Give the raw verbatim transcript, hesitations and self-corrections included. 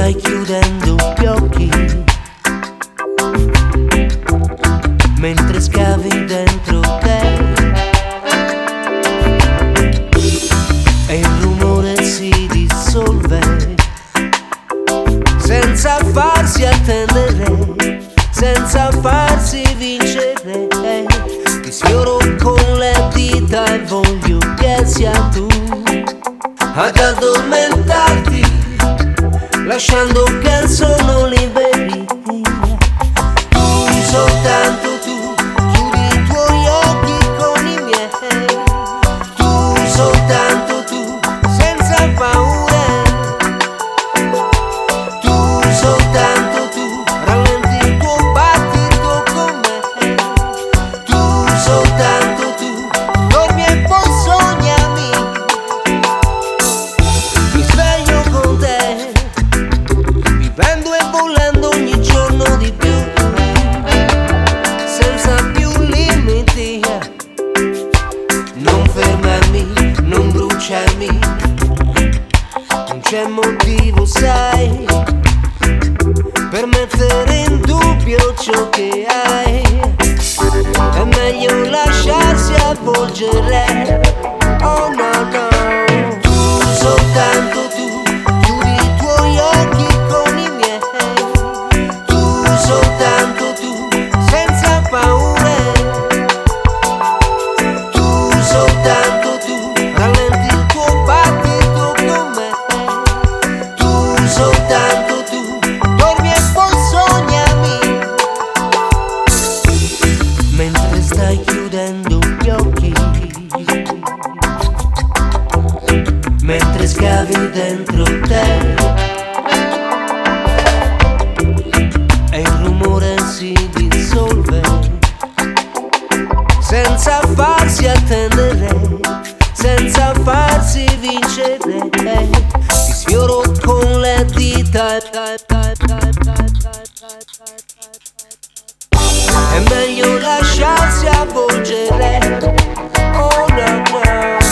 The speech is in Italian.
stai chiudendo gli occhi, mentre scavi dentro te e il rumore si dissolve senza farsi attendere, senza farsi vincere. Ti sfioro con le dita e voglio che sia tu ad addormentarti, lasciando che il sonno liberi. Tu, soltanto tu, chiudi i tuoi occhi con i miei. Tu, soltanto tu, senza paure. Tu, soltanto tu, rallenti il tuo battito con me. Tu, soltanto tu, dormi e poi sognami. Mi sveglio con te, vivendo e volando ogni giorno di più, senza più limiti. Non fermarmi, non bruciarmi, non c'è motivo, sai, per mettere in dubbio ciò che hai. È meglio lasciarsi avvolgere. Oh no no. Tu, soltanto tu, chiudi i tuoi occhi con i miei. Tu, soltanto tu, senza paure. Tu, soltanto tu, rallenti il tuo battito con me. Tu, soltanto tu, dormi e poi sognami. Mentre stai chiudendo gli occhi, mentre scavi dentro te e il rumore si dissolve senza farsi attendere, senza farsi vincere. Ti sfioro con le dita, è meglio lasciarsi avvolgere. Oh no no.